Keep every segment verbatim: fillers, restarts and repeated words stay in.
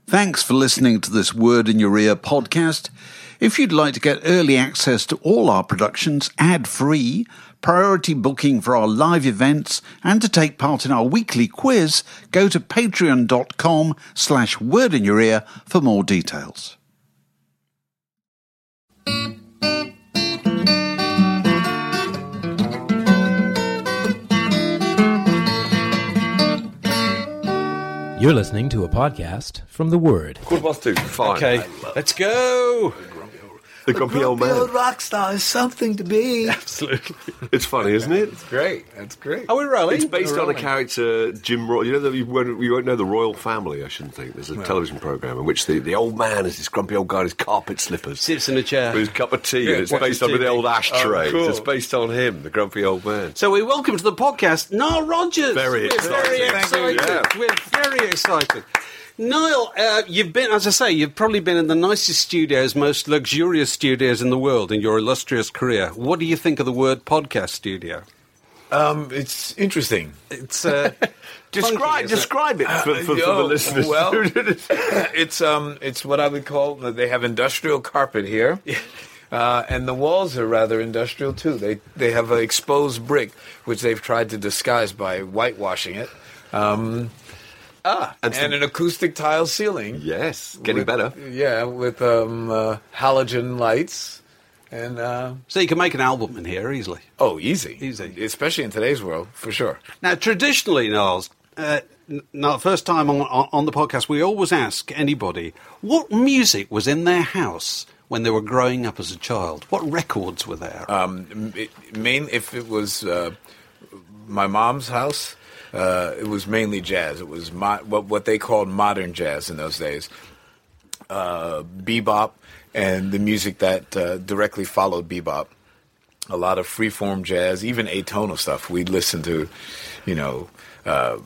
Thanks for listening to this Word in Your Ear podcast. If you'd like to get early access to all our productions ad-free, priority booking for our live events, and to take part in our weekly quiz, go to patreon.com slash word in your ear for more details. You're listening to a podcast from The Word. Quarter past two, fine. Okay, let's go. The grumpy old man. old rock star is something to be. Absolutely. It's funny, isn't it? It's great. That's great. Are we rolling? It's based We're on a rolling. character, Jim Roy. You know, the, you, won't, you won't know the Royal Family, I shouldn't think. There's a television programme in which the, the old man is this grumpy old guy in his carpet slippers. Sits in a chair. With his cup of tea, Yeah, and it's watches based on T V. the old ashtray. Oh, cool. It's based on him, the grumpy old man. So we welcome to the podcast Niall Rogers. Very We're exciting. very Thank excited. you, yeah. We're very excited. Niall, uh, you've been, as I say, you've probably been in the nicest studios, most luxurious studios in the world in your illustrious career. What do you think of the word podcast studio? Um, it's interesting. It's uh, Describe, funky, isn't it? describe it for, for, for the Oh, listeners. Well, it's um, it's what I would call. They have industrial carpet here. Uh, and the walls are rather industrial too. They they have an exposed brick, which they've tried to disguise by whitewashing it. Um, ah, And and, so- an acoustic tile ceiling. Yes, getting with- better. Yeah, with um, uh, halogen lights, and uh, So you can make an album in here easily. oh, easy, Easy. especially in today's world, for sure. Now, traditionally, Niles, uh, n- now, first time on, on, on the podcast, we always ask anybody what music was in their house when they were growing up as a child. What records were there? Um, it, main if it was uh, my mom's house, uh, it was mainly jazz. It was mo- what what they called modern jazz in those days, uh, bebop, and the music that uh, directly followed bebop. A lot of freeform jazz, even atonal stuff. We'd listen to, you know, uh,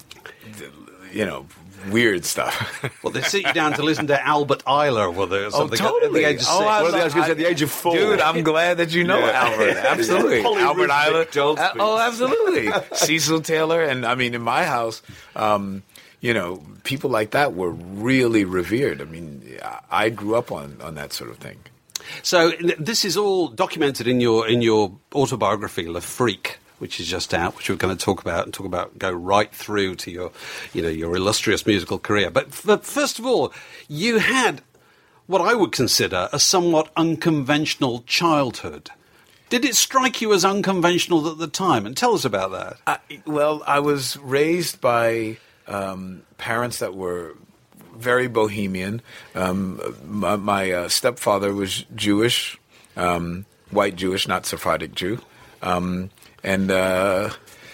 you know, weird stuff. Well, they sit you down to listen to Albert Eiler, were there, or something at the age of six. Oh, I Well, I was going to say at the age of four. Dude, I'm glad that you know Yeah. Albert. Absolutely. Albert Polyrhythmic Eiler. jazz Uh, oh, beats. absolutely. Cecil Taylor. And I mean, in my house, um, you know, people like that were really revered. I mean, I- I grew up on, on that sort of thing. So n- this is all documented in your in your autobiography, Le Freak, which is just out, which we're going to talk about and talk about go right through to your, you know, your illustrious musical career. But, f- first of all, you had what I would consider a somewhat unconventional childhood. Did it strike you as unconventional at the time? And tell us about that. I, well, I was raised by um, parents that were very bohemian. Um, my my uh, stepfather was Jewish, um, white Jewish, not Sephardic Jew. Um, and, uh,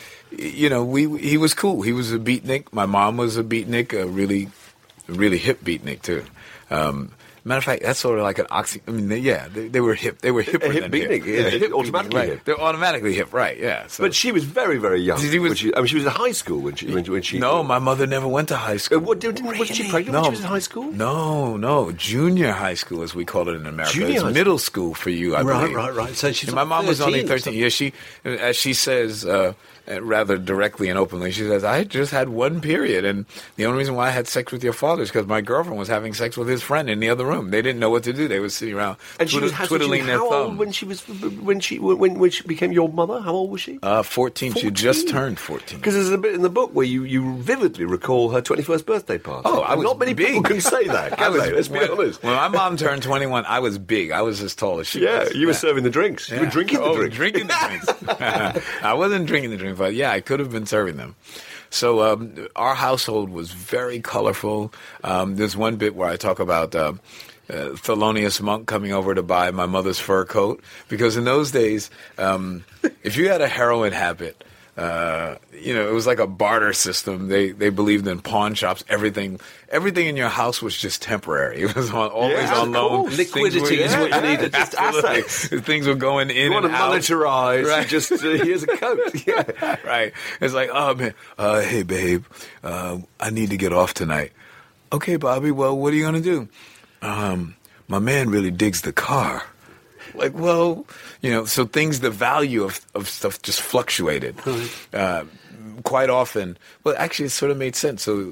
you know, we he was cool. He was a beatnik. My mom was a beatnik, a really, really hip beatnik, too. Um, matter of fact, that's sort of like an oxy. I mean, they, yeah, they, they were hip. They were hipper A hip than beatnik, yeah, hip. hip, automatically right. hip. They're automatically hip, right? Yeah. So. But she was very, very young. She was- when she, I mean, she was in high school when she when, when she. no, my mother never went to high Uh, school. what, didn't, wasn't she pregnant when she was in high school? No, no, junior high school, as we call it in America. Junior It's high middle school for you, I Right, believe. right, right. So she's And my like mom was only thirteen or thirteen. Yeah, she, as she says, uh, uh, rather directly and openly, she says, "I just had one period, and the only reason why I had sex with your father is because my girlfriend was having sex with his friend in the other room. They didn't know what to do. They were sitting around And she twiddle- was, how, twiddling she, their how thumb." old when she was when she when when she became your mother? How old was she? uh, fourteen. She just fourteen. turned fourteen. Because there's a bit in the book where you, you vividly recall her twenty-first birthday party. Oh, I And was not many people big. can say that, I can was- they? Let's be when, honest. When my mom turned twenty-one, I was big. I was as tall as she Yeah, was. you were Yeah. serving the drinks. You were Yeah. drinking the oh, drinks. drinking the drinks. I wasn't drinking the drink, but yeah, I could have been serving them. So um, our household was very colorful. Um, there's one bit where I talk about uh, uh, Thelonious Monk coming over to buy my mother's fur coat, because in those days, um, if you had a heroin habit, uh, you know, it was like a barter system. They they believed in pawn shops. Everything everything in your house was just temporary. It was on, always Yeah, on of loan. course. Things Liquidity were- is what you yeah, needed. Just absolutely. assets. Things were going in You want and to out. monetize, Right. just uh, here's a coat. Yeah. Right. It's like, oh man, uh, hey babe, uh, I need to get off tonight. Okay, Bobby. Well, what are you gonna do? Um, my man really digs the car. Like, well, you know, so things, the value of, of stuff just fluctuated. Uh, quite often, well, actually, it sort of made sense. So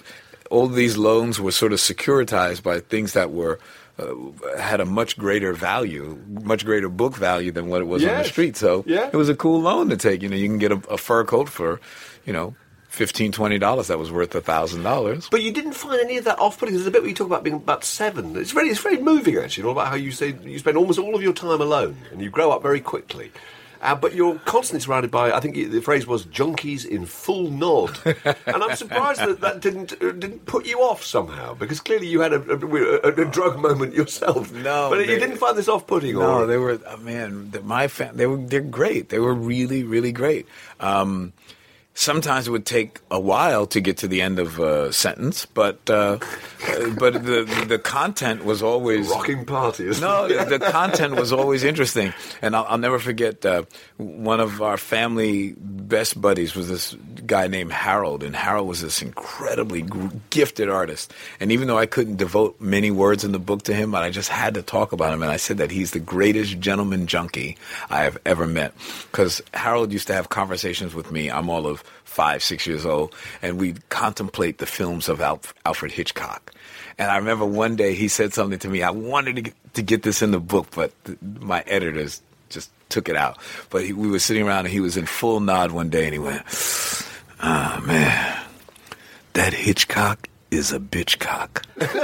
all these loans were sort of securitized by things that were uh, had a much greater value, much greater book value than what it was Yes. on the street. So Yeah. it was a cool loan to take. You know, you can get a, a fur coat for, you know, fifteen, twenty dollars that was worth a thousand dollars. But you didn't find any of that off-putting. There's a bit where you talk about being about seven. It's very, it's very moving, actually, all about how you say you spend almost all of your time alone and you grow up very quickly. Uh, but you're constantly surrounded by, I think the phrase was, junkies in full nod. And I'm surprised that that didn't uh, didn't put you off somehow, because clearly you had a, a, a, a drug moment yourself. No, but they- you didn't find this off-putting? No, or? they were, oh, man, the, my fam- they were, they're great. They were really, really great. Um, Sometimes it would take a while to get to the end of a sentence, but uh, but the the content was always Rocking party, isn't no. it? The content was always interesting, and I'll, I'll never forget uh, one of our family best buddies was this guy named Harold, and Harold was this incredibly g- gifted artist. And even though I couldn't devote many words in the book to him, but I just had to talk about him, and I said that he's the greatest gentleman junkie I have ever met, because Harold used to have conversations with me. I'm all of five, six years old, and we'd contemplate the films of Al- Alfred Hitchcock. And I remember one day he said something to me. I wanted to get, to get this in the book, but th- my editors just took it out. But he, we were sitting around, and he was in full nod one day, and he went, "Ah, oh, man, that Hitchcock is a bitchcock."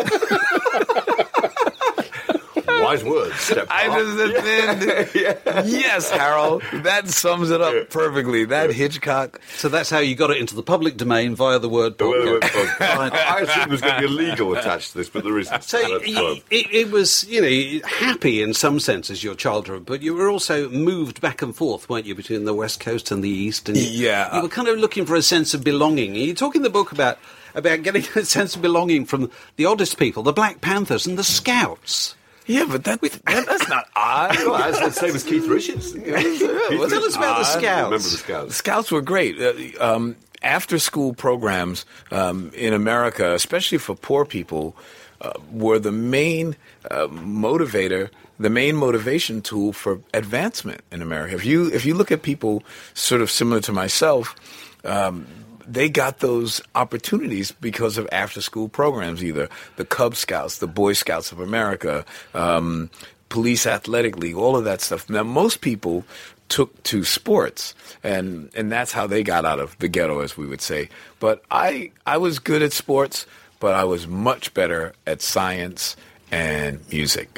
Wise words. Step I just said, yeah. Yes, Harold, that sums it up perfectly. That Hitchcock. So that's how you got it into the public domain via the word podcast. I assumed there was going to be a legal attached to this, but there isn't. So That's y- fine. it, it was, you know, happy in some senses, your childhood, but you were also moved back and forth, weren't you, between the West Coast and the East? And you, Yeah. you were kind of looking for a sense of belonging. And you talk in the book about about getting a sense of belonging from the oddest people, the Black Panthers and the Scouts. Yeah, but that, that that's not odd. Well, that's the same as Keith Richards. Keith Tell us about the Richards. Scouts. Remember the The Scouts? Scouts were great. Uh, um, after-school programs um, in America, especially for poor people, uh, were the main uh, motivator, the main motivation tool for advancement in America. If you if you look at people sort of similar to myself, um, they got those opportunities because of after-school programs, either the Cub Scouts, the Boy Scouts of America, um, Police Athletic League, all of that stuff. Now, most people took to sports, and and that's how they got out of the ghetto, as we would say. But I I was good at sports, but I was much better at science and music.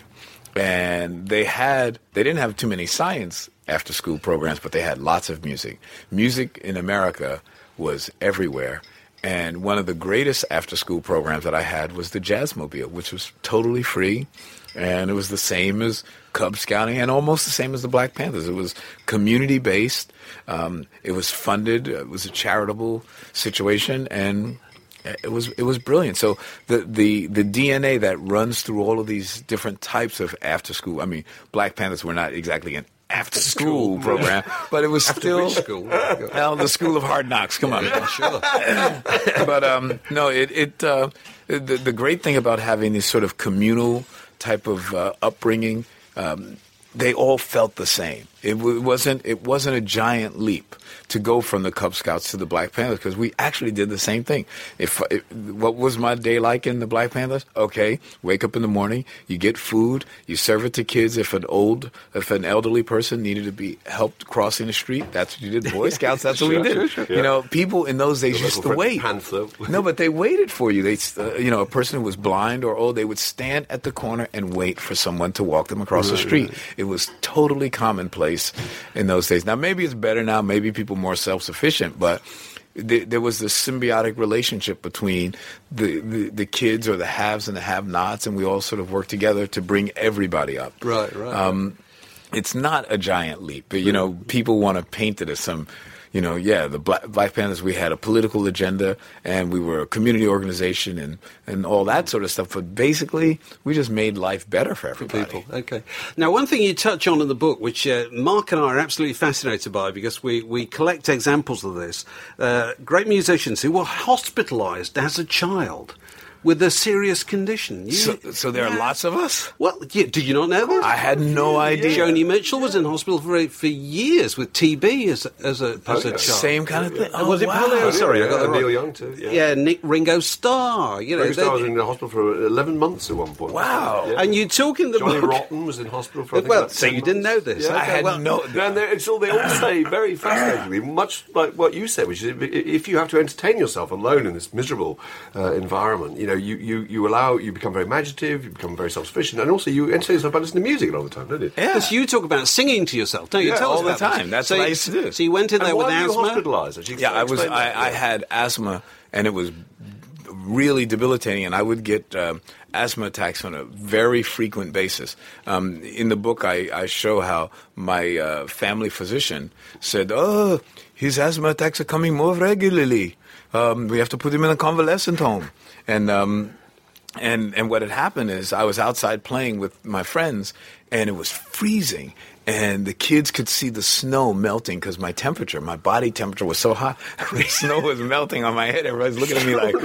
And they had they didn't have too many science after-school programs, but they had lots of music. Music in America was everywhere. And one of the greatest after-school programs that I had was the Jazzmobile, which was totally free. And it was the same as Cub Scouting and almost the same as the Black Panthers. It was community-based. Um, it was funded. It was a charitable situation. And it was it was brilliant. So the, the, the D N A that runs through all of these different types of after-school, I mean, Black Panthers were not exactly an after-school program, but it was still school? Well, the School of Hard Knocks. Come on, man. Sure. But um, no, it it uh, the the great thing about having this sort of communal type of uh, upbringing, um, they all felt the same. It w- wasn't it wasn't a giant leap to go from the Cub Scouts to the Black Panthers, because we actually did the same thing. If, if what was my day like in the Black Panthers? Okay, wake up in the morning, you get food, you serve it to kids. If an old, if an elderly person needed to be helped crossing the street, that's what you did. Boy Scouts, that's what Sure, we did. sure, sure, yeah. You know, people in those days Your used local to friend wait. Panther. No, but they waited for you. They, uh, you know, a person who was blind or old, they would stand at the corner and wait for someone to walk them across the street. It was totally commonplace in those days. Now, maybe it's better now. Maybe people are more self-sufficient, but th- there was this symbiotic relationship between the, the, the kids or the haves and the have-nots, and we all sort of worked together to bring everybody up. Right, right. Um, it's not a giant leap. But, you know, people want to paint it as some, you know, yeah, the Black, Black Panthers, we had a political agenda, and we were a community organization and, and all that sort of stuff. But basically, we just made life better for everybody. People. Okay. Now, one thing you touch on in the book, which uh, Mark and I are absolutely fascinated by, because we, we collect examples of this, uh, great musicians who were hospitalized as a child with a serious condition. You, So, so there are lots of us? Well, yeah, did you not know this? I had no idea. Joni Mitchell was in hospital for for years with T B as as a as a yeah. child. Same kind of thing. Oh, was it wow. polio? Sorry, I got yeah, that Neil wrong. Young too. Yeah. Yeah, Nick Ringo Starr. You know, Ringo Starr they- was in the hospital for eleven months at one point. Wow. Yeah. and you talk in the Johnny book. Rotten was in hospital for I think, Well, about so ten you didn't months. know this. Yeah. I had well, no... No, and they- it's all, they all say very fascinatingly, much like what you said, which is if you have to entertain yourself alone in this miserable uh, environment, you know, you, you, you allow, you become very imaginative, you become very self-sufficient, and also you entertain yourself by listening to music a lot of the time, don't you? Yeah. Because you talk about singing to yourself, don't you? Yeah, Tell us all the about this. time. That's so what I you- used to do. So you went in And there with why were you asthma. hospitalised? Actually, Yeah, I was. explain I, that. I Yeah. had asthma, and it was really debilitating, and I would get um, asthma attacks on a very frequent basis. Um, in the book, I, I show how my uh, family physician said, "Oh, his asthma attacks are coming more regularly. Um, we have to put him in a convalescent home." And um, and and what had happened is I was outside playing with my friends, and it was freezing. And the kids could see the snow melting because my temperature, my body temperature was so high. The snow was melting on my head. Everybody's looking at me like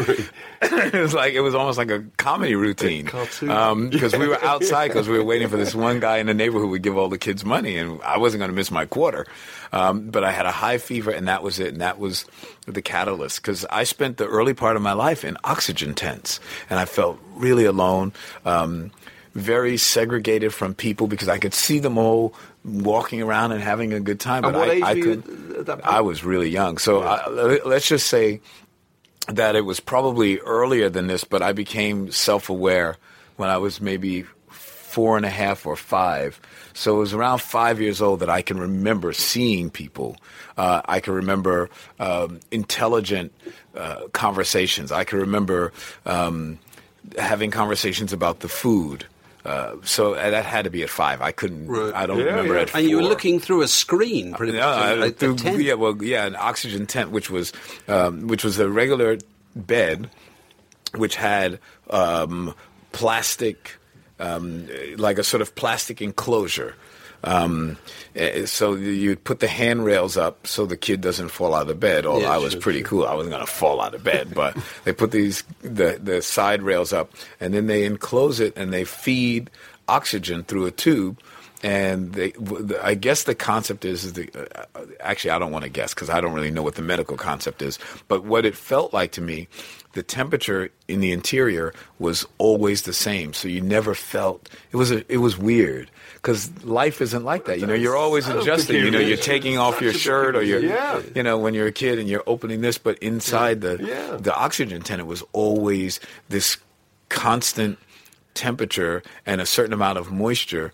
it was like it was almost like a comedy routine. Cartoon. Because we were outside because we were waiting for this one guy in the neighborhood who would give all the kids money, and I wasn't going to miss my quarter. Um, but I had a high fever, and that was it. And that was the catalyst because I spent the early part of my life in oxygen tents, and I felt really alone. Um, very segregated from people because I could see them all walking around and having a good time. And but what I, age I were you could, at that point? I was really young. So I, let's just say that it was probably earlier than this, but I became self-aware when I was maybe four and a half or five. So it was around five years old that I can remember seeing people. Uh, I can remember um, intelligent uh, conversations. I can remember um, having conversations about the food. Uh, so uh, that had to be at five. I couldn't. Right. I don't Yeah, remember yeah. at four. And you were looking through a screen, pretty much. No, I- a- a through- tent. yeah, well, yeah, an oxygen tent, which was um, which was a regular bed, which had um, plastic, um, like a sort of plastic enclosure. Um, eh, so you put the handrails up so the kid doesn't fall out of bed. Although Yeah, I was sure, pretty cool. I wasn't going to fall out of bed, but they put these the the side rails up, and then they enclose it and they feed oxygen through a tube. And they, the, I guess the concept is, is the, uh, actually, I don't want to guess because I don't really know what the medical concept is. But what it felt like to me, the temperature in the interior was always the same. So you never felt it was a, it was weird because life isn't like that. You know, you're always So adjusting. You know, peculiar. you're taking off your Such a shirt or you're, peculiar- yeah. you know, when you're a kid and you're opening this, but inside the Yeah. the oxygen tent, it was always this constant temperature and a certain amount of moisture.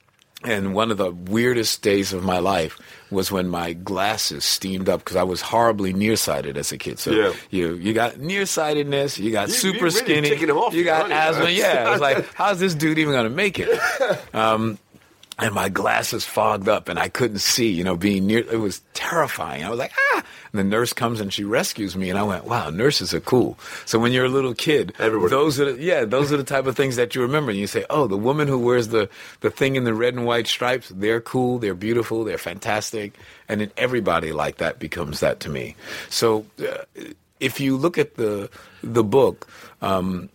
And one of the weirdest days of my life was when my glasses steamed up because I was horribly nearsighted as a kid. So Yeah. you you got nearsightedness, you got You- super you're really skinny, ticking them off you got aren't you? asthma. Yeah, I was like, how's this dude even going to make it? Um, and my glasses fogged up and I couldn't see, you know, being near, it was terrifying. I was like, ah, and the nurse comes and she rescues me and I went, wow, nurses are cool. So when you're a little kid, Everybody- those are, the, yeah, those are the type of things that you remember. And you say, oh, the woman who wears the, the thing in the red and white stripes, they're cool, they're beautiful, they're fantastic. And then everybody like that becomes that to me. So uh, if you look at the, the book, um,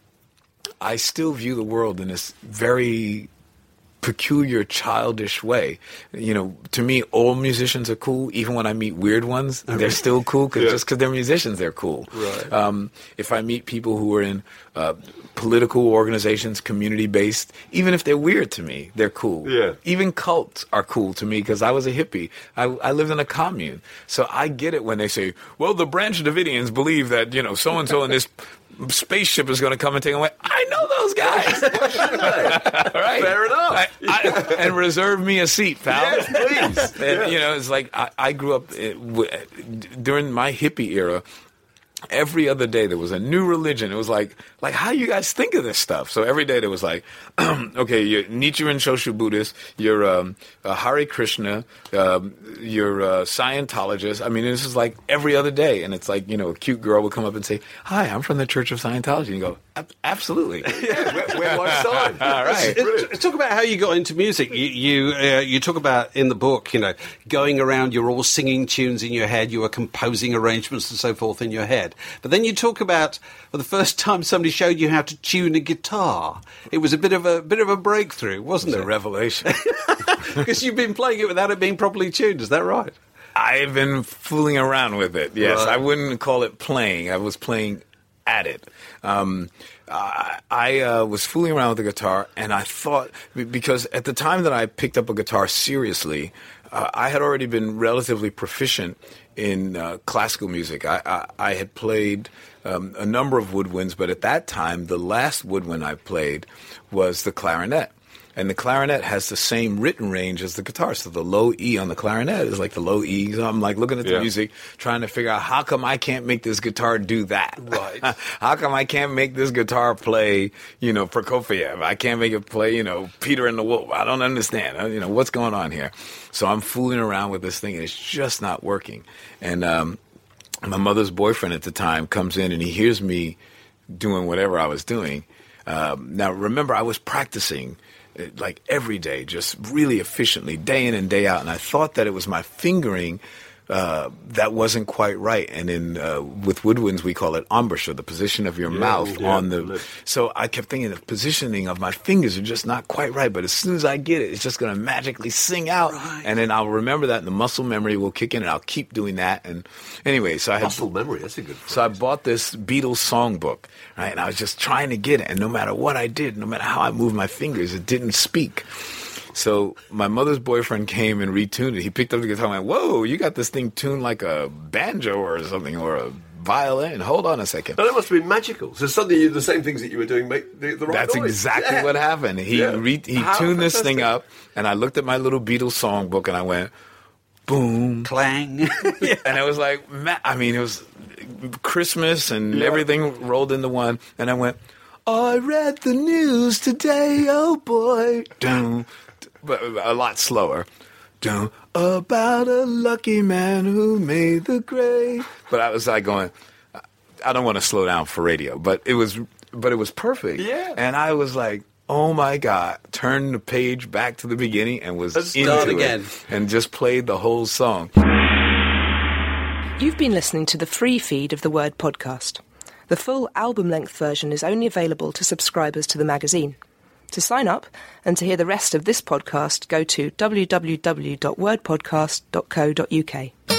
I still view the world in this very peculiar, childish way. You know, to me, all musicians are cool. Even when I meet weird ones, they're still cool cause, Yeah. just because they're musicians, they're cool. Right. Um, if I meet people who are in uh, political organizations, community-based, even if they're weird to me, they're cool. Yeah. Even cults are cool to me because I was a hippie. I, I lived in a commune. So I get it when they say, well, the Branch Davidians believe that, you know, so-and-so in this spaceship is going to come and take away. I know those guys. Right. Fair enough. I, I, and reserve me a seat, pal. Yes, please. And, Yeah. you know, it's like I, I grew up uh, w- during my hippie era. Every other day there was a new religion. It was like, like how you guys think of this stuff? So every day there was like, okay, you're Nichiren Shoshu Buddhist, you're um, a Hare Krishna, um, you're a Scientologist. I mean, this is like every other day, and it's like, you know, a cute girl would come up and say, "Hi, I'm from the Church of Scientology," and you go, Absolutely. Yeah, where, where do I sign? All right. Brilliant. Talk about how you got into music. You you, uh, you talk about in the book, you know, going around, you're all singing tunes in your head, you were composing arrangements and so forth in your head. But then you talk about, for the first time somebody showed you how to tune a guitar. It was a bit of a bit of a breakthrough, wasn't It was it? a revelation. Because you've been playing it without it being properly tuned, is that right? I've been fooling around with it. Yes, Right. I wouldn't call it playing. I was playing at it. Um, I, I uh, was fooling around with the guitar, and I thought, because at the time that I picked up a guitar seriously, uh, I had already been relatively proficient in uh, classical music. I, I, I had played um, a number of woodwinds, but at that time, the last woodwind I played was the clarinet. And the clarinet has the same written range as the guitar. So the low E on the clarinet is like the low E. So I'm like looking at the Yeah. music, trying to figure out how come I can't make this guitar do that? Right. How come I can't make this guitar play, you know, Prokofiev? I can't make it play, you know, Peter and the Wolf. I don't understand. Uh, You know, what's going on here? So I'm fooling around with this thing, and it's just not working. And um, my mother's boyfriend at the time comes in, and he hears me doing whatever I was doing. Um, now, remember, I was practicing like every day, just really efficiently, day in and day out. And I thought that it was my fingering uh, that wasn't quite right. And in uh, with woodwinds, we call it embouchure, the position of your mouth yeah, on the. lip. So I kept thinking the positioning of my fingers are just not quite right. But as soon as I get it, it's just going to magically sing out. Right. And then I'll remember that, and the muscle memory will kick in, and I'll keep doing that. And anyway, so I had Muscle memory, that's a good phrase. so I bought this Beatles songbook, right? And I was just trying to get it. And no matter what I did, no matter how I moved my fingers, it didn't speak. So my mother's boyfriend came and retuned it. He picked up the guitar and went, whoa, you got this thing tuned like a banjo or something, or a violin. Hold on a second. But that must have been magical. So suddenly the same things that you were doing make the, the right That's noise. exactly Yeah. what happened. He Yeah. re- he How tuned this fantastic. thing up, and I looked at my little Beatles songbook, and I went, boom. Clang. And it was like, ma- I mean, it was Christmas and Yeah. everything rolled into one. And I went, I read the news today, oh boy. Dun, but a lot slower. Dun, about a lucky man who made the grade. But I was like going, I don't want to slow down for radio, but it was, but it was perfect. Yeah. And I was like, oh my God, turned the page back to the beginning and was Let's into start it again. and just played the whole song. You've been listening to the free feed of the Word podcast. The full album-length version is only available to subscribers to the magazine. To sign up and to hear the rest of this podcast, go to w w w dot word podcast dot co dot u k.